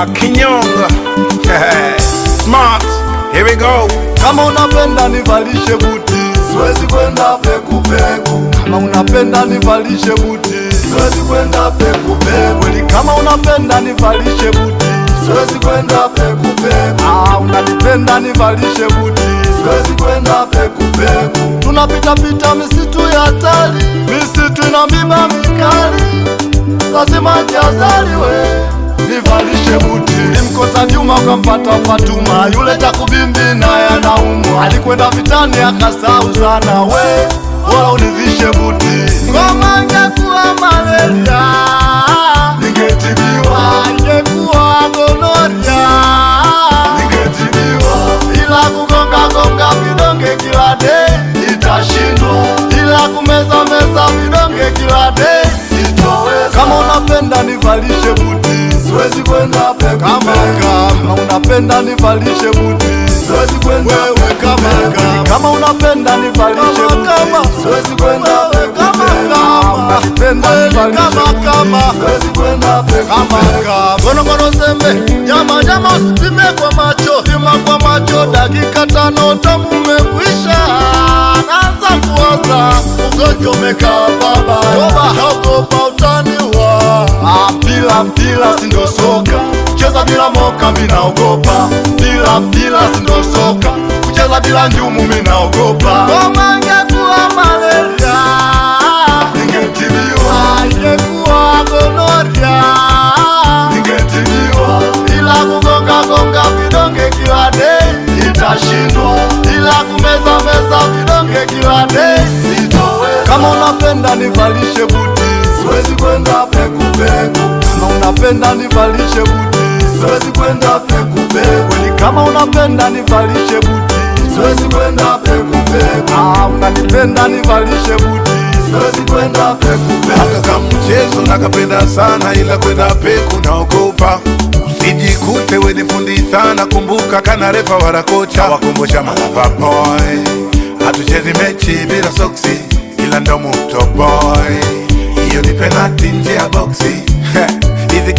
Kinyonga. Smart, here we go. Kama unapenda nivalishe buti, siwezi kwenda peku peku. kama unapenda nivalishe buti, Siwezi kwenda peku peku. kweli kama unapenda nivalishe buti, Siwezi kwenda peku peku. unanipenda nivalishe buti. Siwezi kwenda peku peku. Tunapita pita misitu ya hatari, misitu ina miba mikali, lazima jihadhari we, nivalishe buti. Ulimkosa Juma ukampata Fatuma, yule takubimbi naye anaumwa, alikwenda vitani akasahau sana we, wala univishe buti. Ngoma ingekuwa malaria Ningetibiwa. ingekuwa gonoria Ningetibiwa. ila kugonga gonga vidonge kila day itashindwa, ila kumeza meza vidonge kila day Sitoweza. kama unapenda nivalishe buti, Siwezi kwenda peku kama peku. unapenda nivalishe buti, Siwezi kwenda wewe peku peku. kama unapenda nivalishe buti, Siwezi kwenda peku peku. unapenda nivalishe buti, Siwezi kwenda peku peku. gonogono sembe nyama nyama usipime kwa macho, pima kwa macho, dakika 5 tamu umekwisha, naanza kuoza ugonjwa umekaa baba, ogopa utaniua. Mpila sindo soka, kucheza bila moka minaogopa, mpila sindo soka, kucheza bila njumu minaogopa. Ngoma ingekuwa malaria Ningetibiwa. ingekuwa gonoria Ningetibiwa. ila kugonga gonga vidonge kila day itashindwa, ila kumeza meza vidonge kila day Sitoweza. kama unapenda nivalishe buti, Siwezi kwenda peku peku. kama unapenda nivalishe buti, Siwezi kwenda peku peku. kweli kama unapenda nivalishe buti, Siwezi kwenda peku peku. unanipenda nivalishe buti. Siwezi kwenda peku peku. Aka mchezo nakapenda sana, ila kwenda peku naogopa. Usijikute we ni fundi sana, kumbuka kana refa wala kocha. Wakumbusha malava boy, hatuchezi mechi bila soksi, ila ndo muto boy. Hiyo ni penalty nje ya boxi. Hizi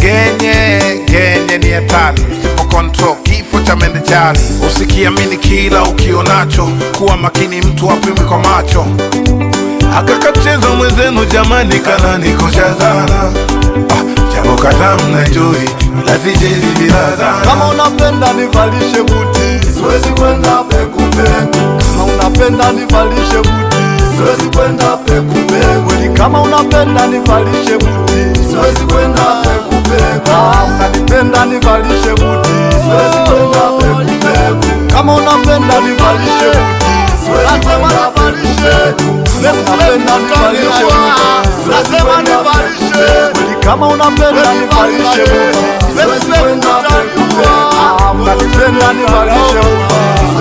genye ni hatari, usipo control kifo cha mende chali. Usikiamini kila ukionacho, kuwa makini mtu apimwi kwa macho. Akakacheza mwenzenu jamani, kana nikosha sana. Jambo kata mnajui, ila sijezi bila dhana. Kama unapenda nivalishe buti, Siwezi kwenda peku peku. kama unapenda nivalishe buti, Siwezi kwenda peku peku. kweli kama unapenda nivalishe buti, Siwezi kwenda peku peku. unanipenda nivalishe buti. Siwezi kwenda peku peku. Kama unapenda nivalishe buti, Siwezi kwenda peku peku. unapenda nivalishe buti, lazima nivalishe. kweli kama unapenda nivalishe buti, Siwezi kwenda peku peku. unanipenda nivalishe buti.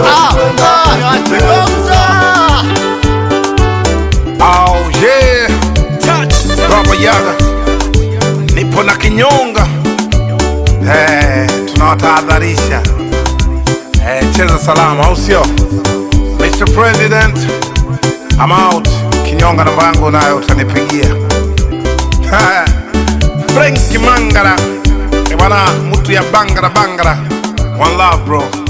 Oh yeah, Baba Yaga, nipo na Kinyonga. Tunawatahadharisha cheza salama, au sio? Mr. President, I'm out. Kinyonga namba yangu nayo utanipigia. Frank Mangara, bwana mtu ya bangara. One love bro.